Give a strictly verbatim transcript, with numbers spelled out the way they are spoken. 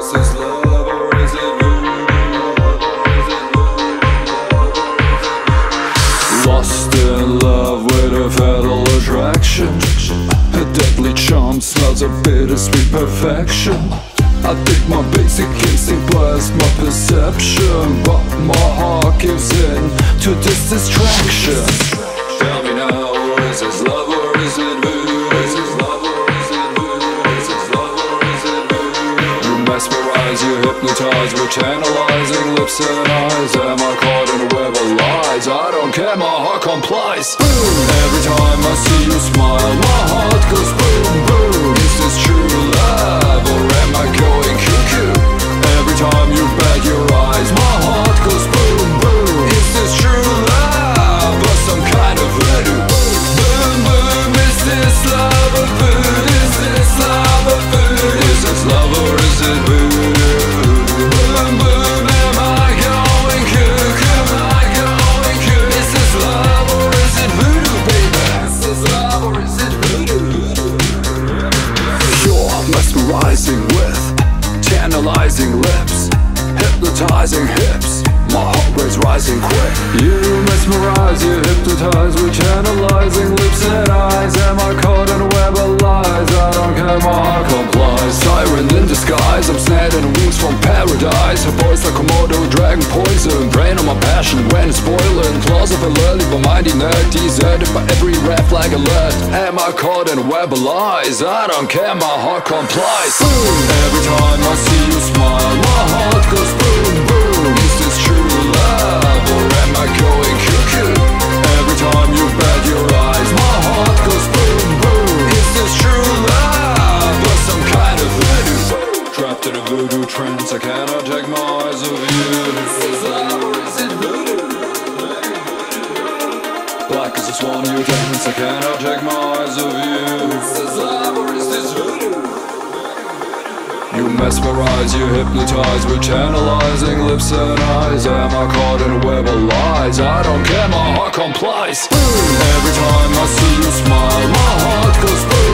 Is this love or is it voodoo? Lost in love with a fatal attraction. A deadly charm smells of bittersweet perfection. I think my basic instinct blurs my perception, but my heart gives in to this distraction. Tell me now, is this love or is it voodoo? Is this love or is it voodoo? Is this love or is it voodoo? You mesmerize, you hypnotize with tantalizing lips and eyes. Am I caught in a web of lies? I don't care, my heart complies. Boom! Every time I see you smile, my heart goes boom, boom. Is this true love or am I going cuckoo? Every time you bag your eyes, my heart goes boom, boom. Is this true love or some kind of voodoo? Boom, boom, is this love or voodoo? Is this love or voodoo? Is this love or is it voodoo? Boom, boom, am I going cuckoo? Am I going cuckoo? Is this love or is it voodoo, baby? Is this love or is it voodoo? You're mesmerizing with tantalizing lips, hypnotizing hips. My heart rate's rising quick. You mesmerize, you hypnotize with tantalizing lips and eyes. Am I caught in a web of lies? I don't care, my heart complies. Siren in disguise, I'm snared in wings from paradise. Her voice like Komodo, dragon poison. Brain on my passion when it's boiling. Claws of a lily, but mighty nerd. Deserted by every red flag alert. Am I caught in a web of lies? I don't care, my heart complies. Boom! Every time I see you smile, my heart goes boom, boom. Is this true love or am I going cuckoo? Every time you bat your eyes, my heart goes boom, boom. Is this true love or some kind of voodoo? Trapped in a voodoo trance, I cannot take my eyes off you. Is this love or is it voodoo? Black as a swan you dance, I cannot take my eyes off you. Is this love or is this voodoo? You mesmerize, you hypnotize with tantalizing lips and eyes. Am I caught in a web of lies? I don't care, my heart complies. Boom! Every time I see you smile, my heart goes boom.